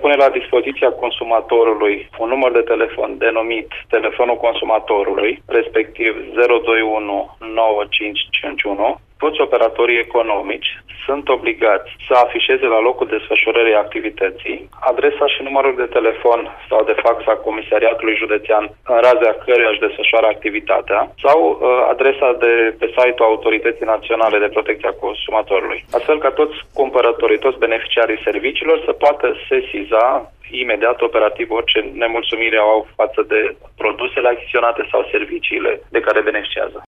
pune la dispoziția consumatorului un număr de telefon denumit telefonul consumatorului, respectiv 021 9551. Toți operatorii economici sunt obligați să afișeze la locul desfășurării activității adresa și numărul de telefon sau de fax a Comisariatului Județean în raza căruia își desfășoară activitatea sau adresa de pe site-ul Autorității Naționale de Protecție a Consumatorului. Astfel ca toți cumpărătorii, toți beneficiarii serviciilor să poată sesiza imediat operativ orice nemulțumire au față de produsele achiziționate sau serviciile de care beneficiază.